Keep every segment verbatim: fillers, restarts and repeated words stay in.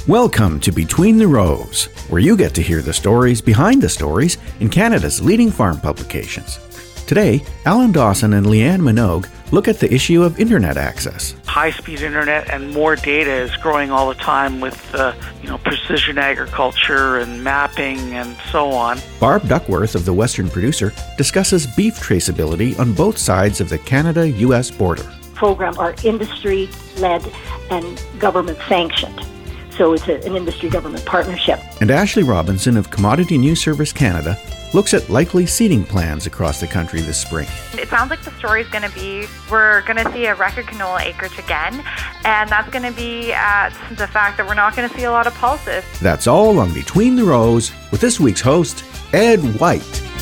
Welcome to Between the Rows, where you get to hear the stories behind the stories in Canada's leading farm publications. Today, Alan Dawson and Leanne Minogue look at the issue of internet access. High-speed internet and more data is growing all the time with uh, you know, precision agriculture and mapping and so on. Barb Duckworth of The Western Producer discusses beef traceability on both sides of the Canada-U S border. Program are industry-led and government-sanctioned. So it's a, an industry-government partnership. And Ashley Robinson of Commodity News Service Canada looks at likely seeding plans across the country this spring. It sounds like the story is going to be, we're going to see a record canola acreage again, and that's going to be at the fact that we're not going to see a lot of pulses. That's all on Between the Rows with this week's host, Ed White.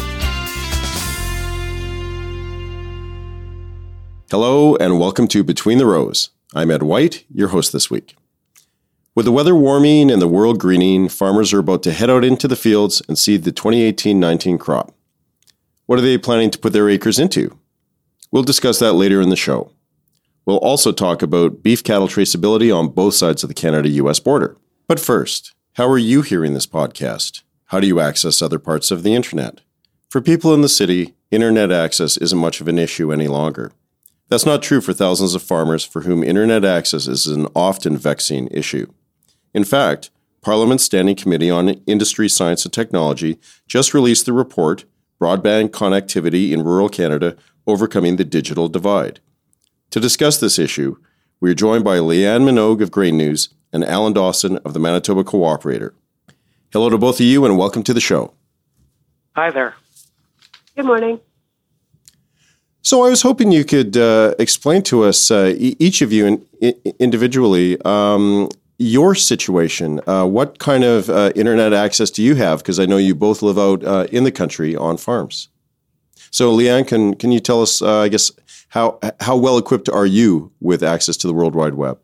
Hello and welcome to Between the Rows. I'm Ed White, your host this week. With the weather warming and the world greening, farmers are about to head out into the fields and seed the twenty eighteen nineteen crop. What are they planning to put their acres into? We'll discuss that later in the show. We'll also talk about beef cattle traceability on both sides of the Canada-U S border. But first, how are you hearing this podcast? How do you access other parts of the internet? For people in the city, internet access isn't much of an issue any longer. That's not true for thousands of farmers for whom internet access is an often vexing issue. In fact, Parliament's Standing Committee on Industry, Science and Technology just released the report, Broadband Connectivity in Rural Canada, Overcoming the Digital Divide. To discuss this issue, we are joined by Leanne Minogue of Grain News and Alan Dawson of the Manitoba Cooperator. Hello to both of you and welcome to the show. Hi there. Good morning. So I was hoping you could uh, explain to us, uh, e- each of you in, I- individually, um, your situation. Uh, what kind of uh, internet access do you have? Because I know you both live out uh, in the country on farms. So Leanne, can can you tell us, uh, I guess, how how well equipped are you with access to the World Wide Web?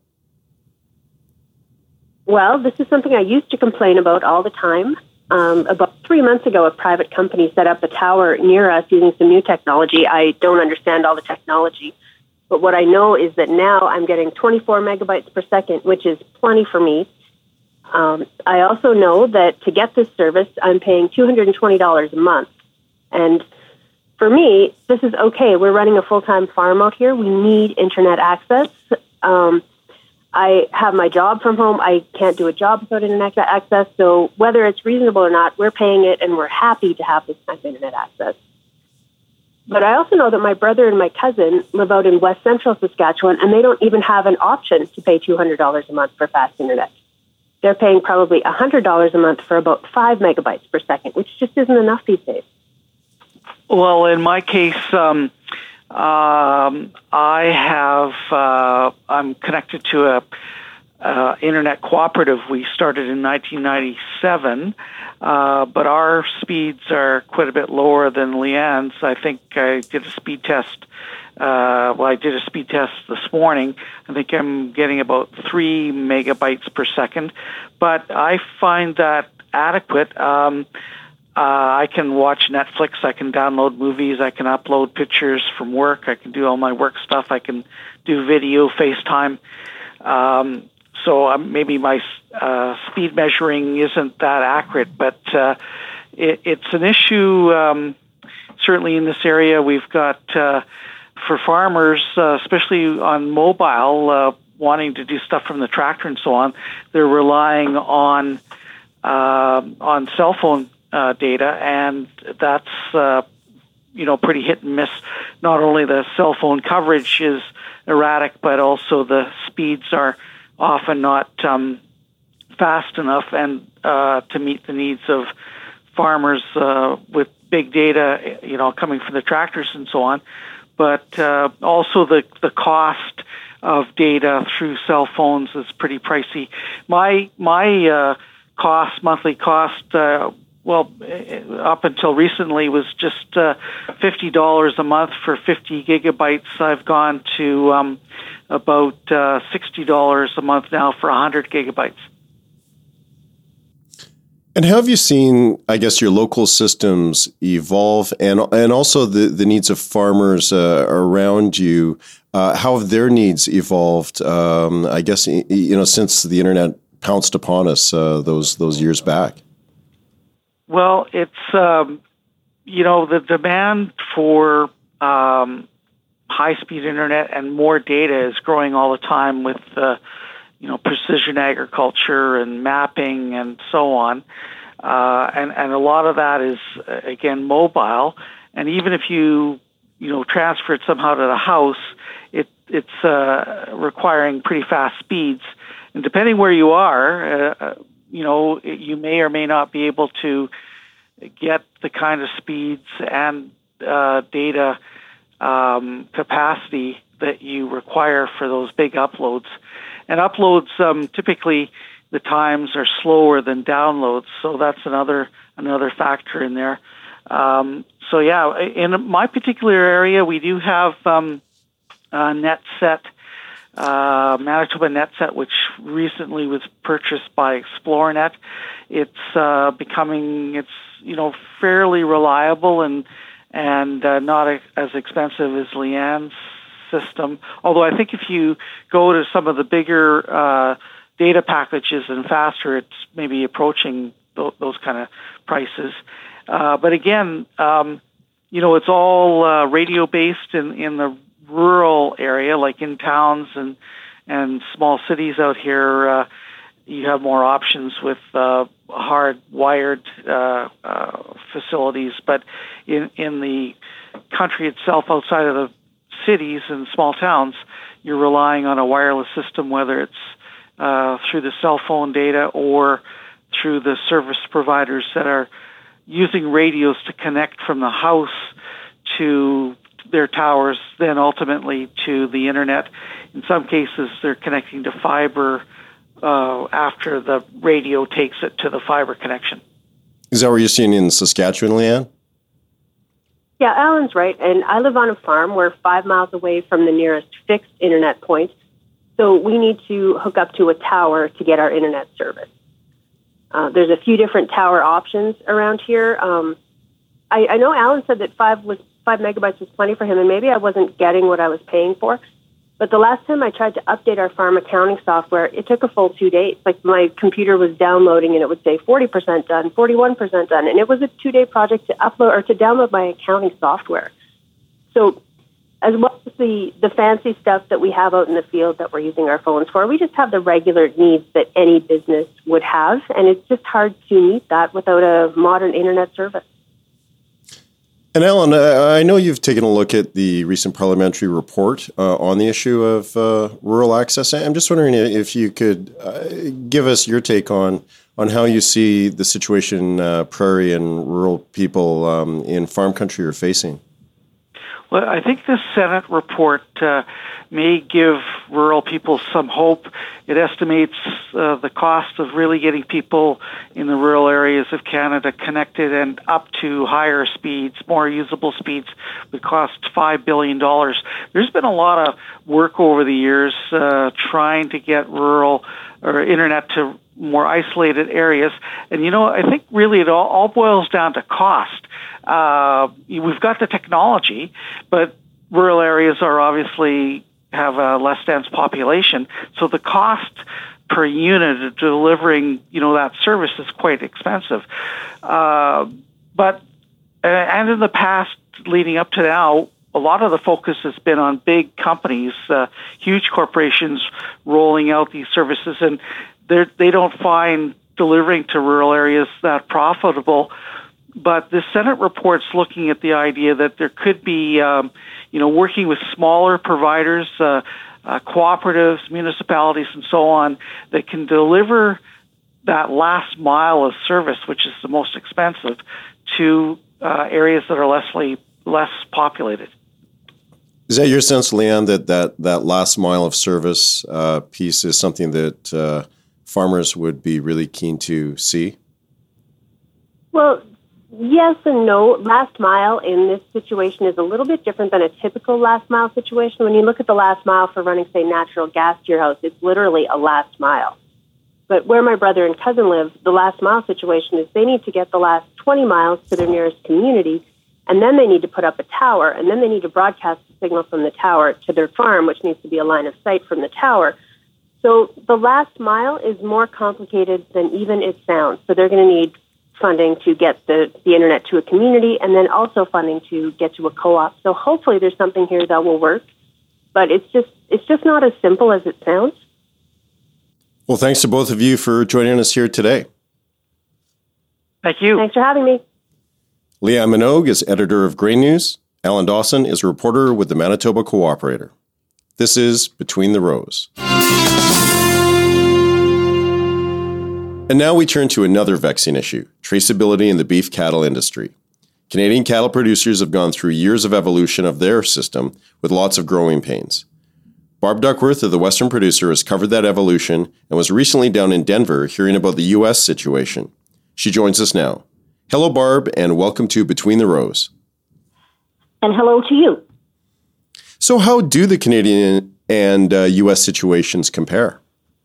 Well, this is something I used to complain about all the time. Um, about three months ago, a private company set up a tower near us using some new technology. I don't understand all the technology, but what I know is that now I'm getting twenty-four megabytes per second, which is plenty for me. Um, I also know that to get this service, I'm paying two hundred twenty dollars a month. And for me, this is okay. We're running a full-time farm out here. We need internet access. Um, I have my job from home. I can't do a job without internet access. So whether it's reasonable or not, we're paying it, and we're happy to have this kind of internet access. But I also know that my brother and my cousin live out in West Central Saskatchewan, and they don't even have an option to pay two hundred dollars a month for fast internet. They're paying probably one hundred dollars a month for about five megabytes per second, which just isn't enough these days. Well, in my case, um, um, I have, uh, I'm connected to a uh, internet cooperative we started in nineteen ninety-seven. Uh, but our speeds are quite a bit lower than Leanne's. I think I did a speed test. Uh, well, I did a speed test this morning. I think I'm getting about three megabytes per second. But I find that adequate. Um, uh, I can watch Netflix. I can download movies. I can upload pictures from work. I can do all my work stuff. I can do video, FaceTime. Um, So um, maybe my uh, speed measuring isn't that accurate, but uh, it, it's an issue um, certainly in this area. We've got, uh, for farmers, uh, especially on mobile, uh, wanting to do stuff from the tractor and so on, they're relying on uh, on cell phone uh, data, and that's uh, you know pretty hit and miss. Not only the cell phone coverage is erratic, but also the speeds are often not um, fast enough and uh, to meet the needs of farmers uh, with big data, you know, coming from the tractors and so on. But uh, also the the cost of data through cell phones is pretty pricey. My my uh, cost monthly cost, uh, well, up until recently was just uh, fifty dollars a month for fifty gigabytes. I've gone to um, about uh, sixty dollars a month now for one hundred gigabytes. And how have you seen, I guess, your local systems evolve, and and also the, the needs of farmers uh, around you? Uh, how have their needs evolved? Um, I guess you know since the internet pounced upon us uh, those those years back? Well, it's, um, you know, the demand for um, high-speed internet and more data is growing all the time with, uh, you know, precision agriculture and mapping and so on. Uh, and, and a lot of that is, uh, again, mobile. And even if you, you know, transfer it somehow to the house, it, it's uh, requiring pretty fast speeds. And depending where you are, uh, you know, you may or may not be able to get the kind of speeds and uh, data um, capacity that you require for those big uploads. And uploads, um, typically, the times are slower than downloads, so that's another another factor in there. Um, so yeah, in my particular area, we do have um, uh, NetSet. Uh, Manitoba NetSet, which recently was purchased by XploreNet. It's uh, becoming, it's, you know, fairly reliable and and uh, not a, as expensive as Leanne's system. Although I think if you go to some of the bigger uh, data packages and faster, it's maybe approaching th- those kind of prices. Uh, but again, um, you know, it's all uh, radio-based in, in the rural area, like in towns and and small cities out here. Uh, you have more options with uh, hard-wired uh, uh, facilities, but in in the country itself, outside of the cities and small towns, you're relying on a wireless system, whether it's uh, through the cell phone data or through the service providers that are using radios to connect from the house to their towers, then ultimately to the internet. In some cases, they're connecting to fiber uh, after the radio takes it to the fiber connection. Is that what you're seeing in Saskatchewan, Leanne? Yeah, Alan's right. And I live on a farm. We're five miles away from the nearest fixed internet point. So we need to hook up to a tower to get our internet service. Uh, there's a few different tower options around here. Um, I, I know Alan said that five was five megabytes was plenty for him, and maybe I wasn't getting what I was paying for. But the last time I tried to update our farm accounting software, it took a full two days. Like, my computer was downloading, and it would say forty percent done, forty-one percent done, and it was a two-day project to upload or to download my accounting software. So, as well as the, the fancy stuff that we have out in the field that we're using our phones for, we just have the regular needs that any business would have, and it's just hard to meet that without a modern internet service. And Alan, I know you've taken a look at the recent parliamentary report uh, on the issue of uh, rural access. I'm just wondering if you could uh, give us your take on on how you see the situation uh, prairie and rural people um, in farm country are facing. Well, I think the Senate report uh, may give rural people some hope. It estimates uh, the cost of really getting people in the rural areas of Canada connected and up to higher speeds, more usable speeds, would cost five billion dollars. There's been a lot of work over the years uh, trying to get rural or internet to more isolated areas. And, you know, I think really it all, all boils down to cost. Uh, we've got the technology, but rural areas are obviously have a less dense population, so the cost per unit of delivering, you know, that service is quite expensive. Uh, but and in the past, leading up to now, a lot of the focus has been on big companies, uh, huge corporations rolling out these services, and they don't find delivering to rural areas that profitable. But the Senate report's looking at the idea that there could be, um, you know, working with smaller providers, uh, uh, cooperatives, municipalities, and so on, that can deliver that last mile of service, which is the most expensive, to uh, areas that are lessly, less populated. Is that your sense, Leanne, that that, that last mile of service uh, piece is something that uh, farmers would be really keen to see? Well, yes and no. Last mile in this situation is a little bit different than a typical last mile situation. When you look at the last mile for running, say, natural gas to your house, it's literally a last mile. But where my brother and cousin live, the last mile situation is they need to get the last twenty miles to their nearest community, and then they need to put up a tower, and then they need to broadcast the signal from the tower to their farm, which needs to be a line of sight from the tower. So the last mile is more complicated than even it sounds. So they're going to need funding to get the, the internet to a community, and then also funding to get to a co-op. So hopefully there's something here that will work, but it's just it's just not as simple as it sounds. Well, thanks to both of you for joining us here today. Thank you. Thanks for having me. Leanne Minogue is editor of Grain News. Alan Dawson is a reporter with the Manitoba Cooperator. This is Between the Rows. And now we turn to another vexing issue, traceability in the beef cattle industry. Canadian cattle producers have gone through years of evolution of their system with lots of growing pains. Barb Duckworth of the Western Producer has covered that evolution and was recently down in Denver hearing about the U S situation. She joins us now. Hello, Barb, and welcome to Between the Rows. And hello to you. So how do the Canadian and uh, U S situations compare?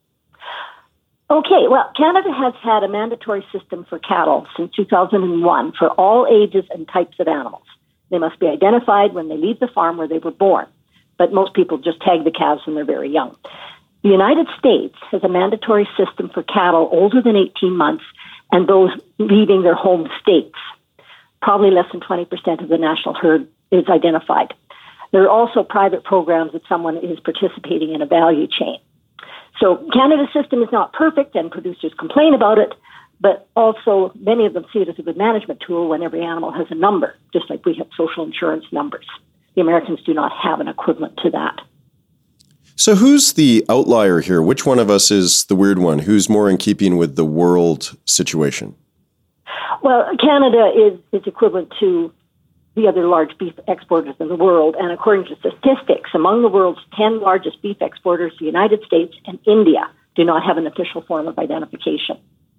Okay, well, Canada has had a mandatory system for cattle since two thousand one for all ages and types of animals. They must be identified when they leave the farm where they were born, but most people just tag the calves when they're very young. The United States has a mandatory system for cattle older than eighteen months and those leaving their home states. Probably less than twenty percent of the national herd is identified. There are also private programs that someone is participating in a value chain. So Canada's system is not perfect, and producers complain about it, but also many of them see it as a good management tool when every animal has a number, just like we have social insurance numbers. The Americans do not have an equivalent to that. So who's the outlier here? Which one of us is the weird one? Who's more in keeping with the world situation? Well, Canada is, is equivalent to the other large beef exporters in the world. And according to statistics, among the world's ten largest beef exporters, the United States and India do not have an official form of identification.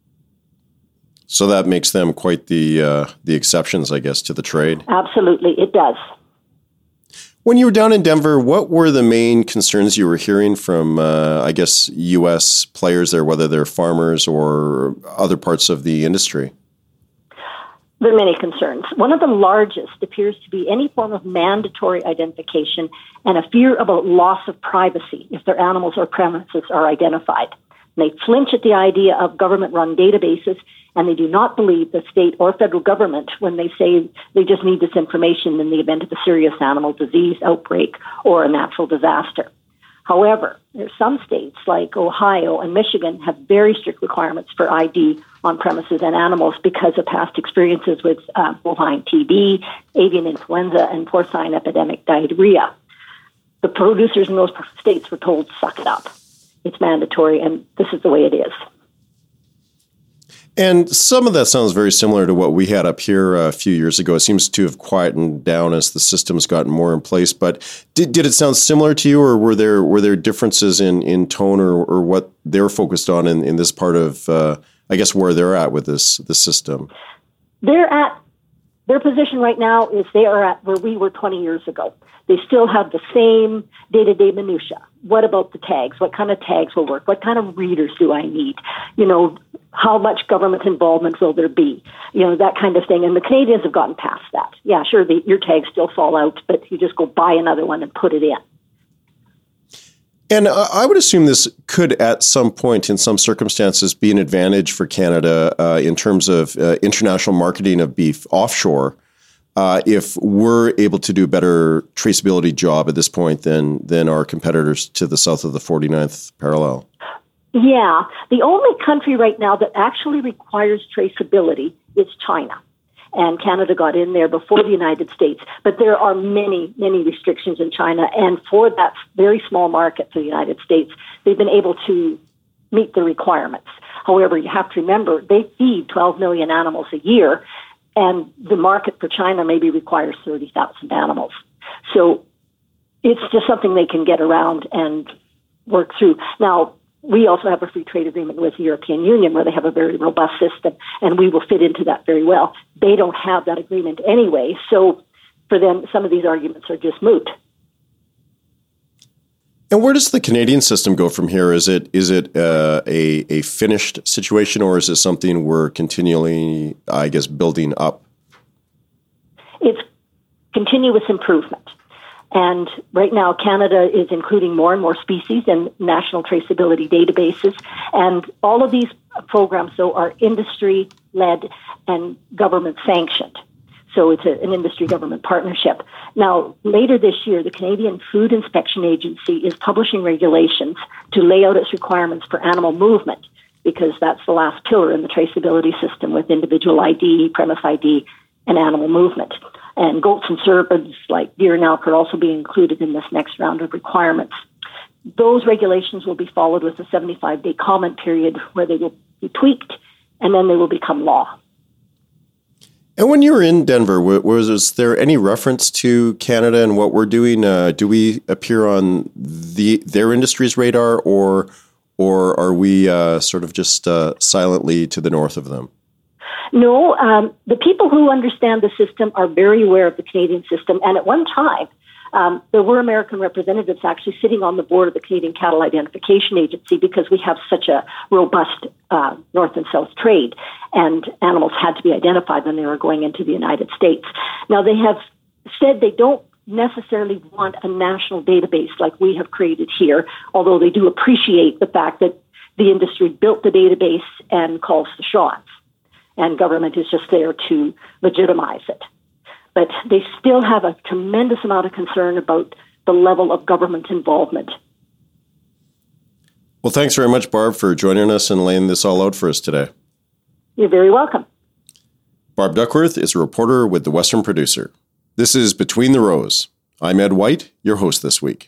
So that makes them quite the uh, the exceptions, I guess, to the trade. Absolutely, it does. When you were down in Denver, what were the main concerns you were hearing from, uh, I guess, U S players there, whether they're farmers or other parts of the industry? There are many concerns. One of the largest appears to be any form of mandatory identification and a fear about loss of privacy if their animals or premises are identified. And they flinch at the idea of government-run databases, and they do not believe the state or federal government when they say they just need this information in the event of a serious animal disease outbreak or a natural disaster. However, there are some states like Ohio and Michigan have very strict requirements for I D on premises and animals because of past experiences with uh, bovine T B, avian influenza, and porcine epidemic diarrhea. The producers in those states were told, suck it up. It's mandatory, and this is the way it is. And some of that sounds very similar to what we had up here a few years ago. It seems to have quietened down as the system's gotten more in place. But did did it sound similar to you, or were there were there differences in, in tone or, or what they're focused on in, in this part of, uh, I guess, where they're at with this this system? They're at their position right now is they are at where we were twenty years ago. They still have the same day-to-day minutia. What about the tags? What kind of tags will work? What kind of readers do I need? You know, how much government involvement will there be? You know, that kind of thing. And the Canadians have gotten past that. Yeah, sure, the, your tags still fall out, but you just go buy another one and put it in. And I would assume this could, at some point, in some circumstances, be an advantage for Canada uh, in terms of uh, international marketing of beef offshore. Uh, if we're able to do a better traceability job at this point than than our competitors to the south of the forty-ninth parallel. Yeah. The only country right now that actually requires traceability is China. And Canada got in there before the United States. But there are many, many restrictions in China. And for that very small market for the United States, they've been able to meet the requirements. However, you have to remember, they feed twelve million animals a year. And the market for China maybe requires thirty thousand animals. So it's just something they can get around and work through. Now, we also have a free trade agreement with the European Union where they have a very robust system, and we will fit into that very well. They don't have that agreement anyway, so for them, some of these arguments are just moot. And where does the Canadian system go from here? Is it is it uh, a a finished situation, or is it something we're continually, I guess, building up? It's continuous improvement. And right now, Canada is including more and more species in national traceability databases. And all of these programs, though, are industry-led and government-sanctioned. So it's a, an industry-government partnership. Now, later this year, the Canadian Food Inspection Agency is publishing regulations to lay out its requirements for animal movement, because that's the last pillar in the traceability system with individual I D, premise I D, and animal movement. And goats and serpents like deer and elk are also being included in this next round of requirements. Those regulations will be followed with a seventy-five day comment period where they will be tweaked, and then they will become law. And when you were in Denver, was, was there any reference to Canada and what we're doing? Uh, do we appear on the their industry's radar, or or are we uh, sort of just uh, silently to the north of them? No, um, the people who understand the system are very aware of the Canadian system. And at one time, um, there were American representatives actually sitting on the board of the Canadian Cattle Identification Agency, because we have such a robust uh, north and south trade, and animals had to be identified when they were going into the United States. Now, they have said they don't necessarily want a national database like we have created here, although they do appreciate the fact that the industry built the database and calls the shots, and government is just there to legitimize it. But they still have a tremendous amount of concern about the level of government involvement. Well, thanks very much, Barb, for joining us and laying this all out for us today. You're very welcome. Barb Duckworth is a reporter with The Western Producer. This is Between the Rows. I'm Ed White, your host this week.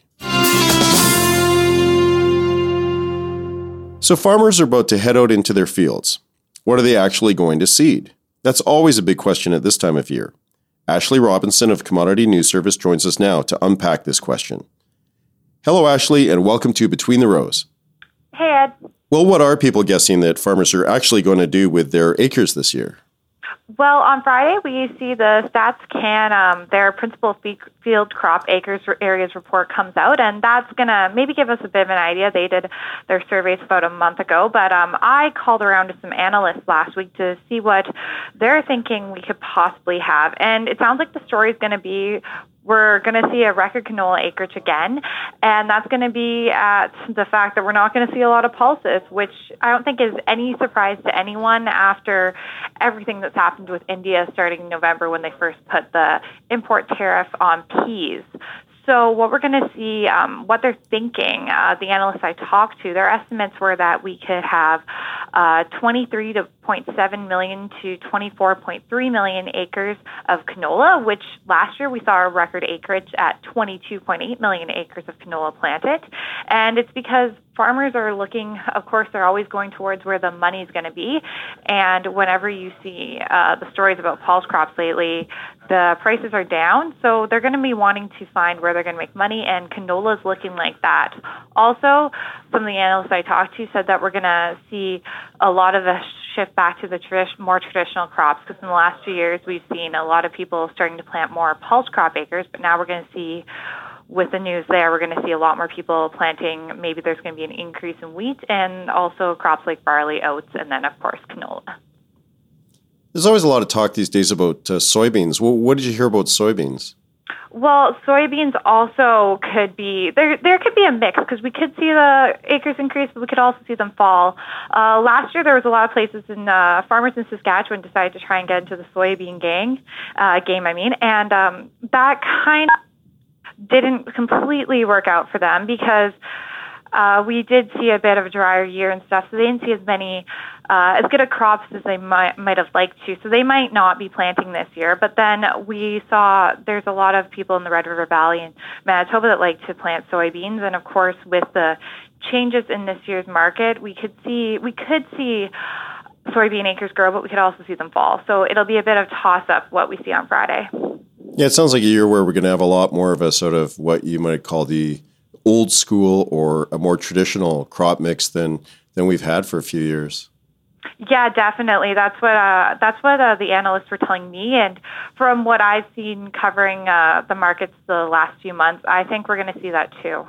So farmers are about to head out into their fields. What are they actually going to seed? That's always a big question at this time of year. Ashley Robinson of Commodity News Service joins us now to unpack this question. Hello, Ashley, and welcome to Between the Rows. Hey, Ed. Well, what are people guessing that farmers are actually going to do with their acres this year? Well, on Friday, we see the Stats Can, um, their principal fe- field crop acres areas report comes out, and that's going to maybe give us a bit of an idea. They did their surveys about a month ago, but um, I called around to some analysts last week to see what they're thinking we could possibly have. And it sounds like the story is going to be we're going to see a record canola acreage again, and that's going to be at the fact that we're not going to see a lot of pulses, which I don't think is any surprise to anyone after everything that's happened with India starting in November when they first put the import tariff on peas. So what we're going to see, um, what they're thinking, uh, the analysts I talked to, their estimates were that we could have uh, twenty-three point seven million to twenty-four point three million acres of canola, which last year we saw a record acreage at twenty-two point eight million acres of canola planted. And it's because farmers are looking, of course, they're always going towards where the money is going to be. And whenever you see uh, the stories about pulse crops lately, the prices are down. So they're going to be wanting to find where they're going to make money, and canola is looking like that. Also, some of the analysts I talked to said that we're going to see a lot of a shift back to the tradi- more traditional crops, because in the last few years we've seen a lot of people starting to plant more pulse crop acres, but now we're going to see, with the news there, we're going to see a lot more people planting. Maybe there's going to be an increase in wheat and also crops like barley, oats, and then, of course, canola. There's always a lot of talk these days about uh, soybeans. Well, what did you hear about soybeans? Well, soybeans also could be, there There could be a mix, because we could see the acres increase, but we could also see them fall. Uh, last year, there was a lot of places in, uh, farmers in Saskatchewan decided to try and get into the soybean gang, uh, game, I mean, and um, that kind of didn't completely work out for them, because uh, we did see a bit of a drier year and stuff, so they didn't see as many, uh, as good a crops as they might, might have liked to, so they might not be planting this year. But then we saw there's a lot of people in the Red River Valley and Manitoba that like to plant soybeans, and of course with the changes in this year's market, we could see, we could see soybean acres grow, but we could also see them fall. So it'll be a bit of toss-up what we see on Friday. Yeah, it sounds like a year where we're going to have a lot more of a sort of what you might call the old school or a more traditional crop mix than than we've had for a few years. Yeah, definitely. That's what uh, that's what uh, the analysts were telling me, and from what I've seen covering uh, the markets the last few months, I think we're going to see that too.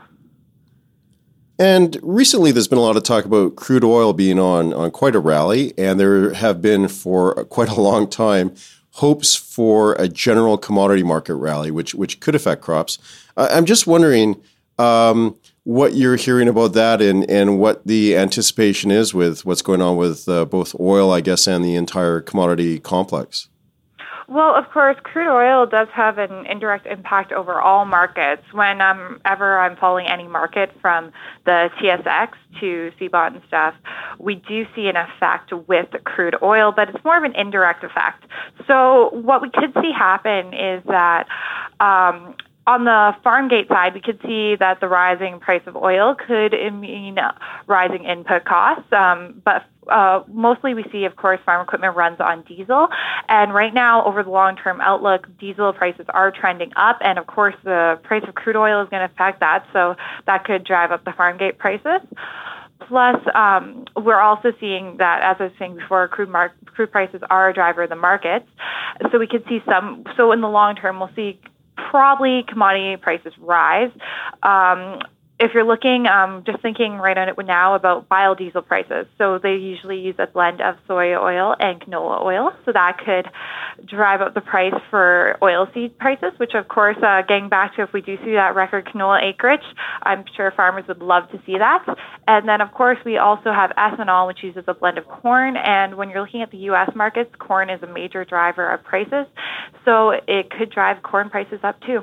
And recently, there's been a lot of talk about crude oil being on on quite a rally, and there have been for quite a long time hopes for a general commodity market rally, which which could affect crops. Uh, I'm just wondering um, what you're hearing about that and, and what the anticipation is with what's going on with uh, both oil, I guess, and the entire commodity complex. Well, of course, crude oil does have an indirect impact over all markets. Whenever I'm following any market from the T S X to C B O T and stuff, we do see an effect with crude oil, but it's more of an indirect effect. So what we could see happen is that um, on the farm gate side, we could see that the rising price of oil could mean rising input costs, um, but Uh, mostly we see, of course, farm equipment runs on diesel. And right now, over the long-term outlook, diesel prices are trending up. And, of course, the price of crude oil is going to affect that. So that could drive up the farm gate prices. Plus, um, we're also seeing that, as I was saying before, crude, mar- crude prices are a driver of the markets. So we could see some, so in the long term, we'll see probably commodity prices rise. Um, If you're looking, um, just thinking right on it now about biodiesel prices. So they usually use a blend of soy oil and canola oil. So that could drive up the price for oilseed prices, which of course, uh, getting back to if we do see that record canola acreage, I'm sure farmers would love to see that. And then of course, we also have ethanol, which uses a blend of corn. And when you're looking at the U S markets, corn is a major driver of prices. So it could drive corn prices up too.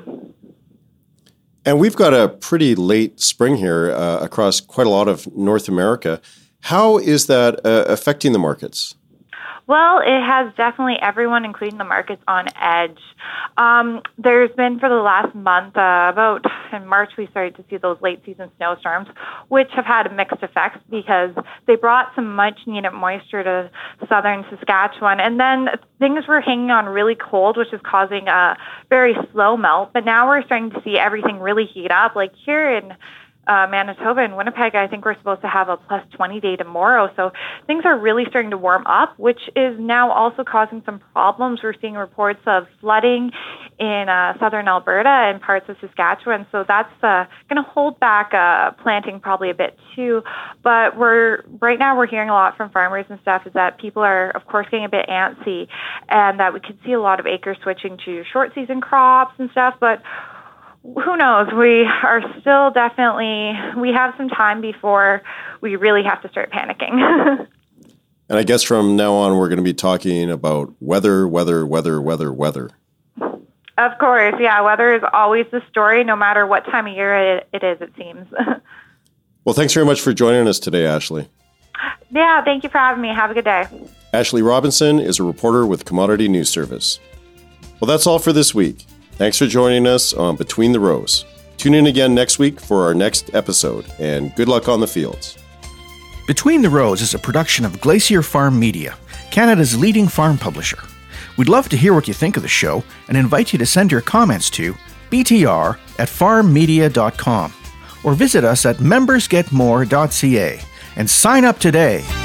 And we've got a pretty late spring here uh, across quite a lot of North America. How is that uh, affecting the markets? Well, it has definitely everyone, including the markets, on edge. Um, there's been for the last month, uh, about in March, we started to see those late season snowstorms, which have had mixed effects because they brought some much needed moisture to southern Saskatchewan. And then things were hanging on really cold, which is causing a very slow melt. But now we're starting to see everything really heat up. Like here in Uh, Manitoba and Winnipeg, I think we're supposed to have a plus twenty day tomorrow. So things are really starting to warm up, which is now also causing some problems. We're seeing reports of flooding in uh, southern Alberta and parts of Saskatchewan. So that's uh, going to hold back uh, planting probably a bit too. But we're right now we're hearing a lot from farmers and stuff is that people are, of course, getting a bit antsy and that we could see a lot of acres switching to short season crops and stuff. But who knows? We are still definitely, we have some time before we really have to start panicking. And I guess from now on, we're going to be talking about weather, weather, weather, weather, weather. Of course. Yeah. Weather is always the story, no matter what time of year it, it is, it seems. Well, thanks very much for joining us today, Ashley. Yeah. Thank you for having me. Have a good day. Ashley Robinson is a reporter with Commodity News Service. Well, that's all for this week. Thanks for joining us on Between the Rows. Tune in again next week for our next episode, and good luck on the fields. Between the Rows is a production of Glacier Farm Media, Canada's leading farm publisher. We'd love to hear what you think of the show and invite you to send your comments to b t r at farm media dot com or visit us at members get more dot c a and sign up today.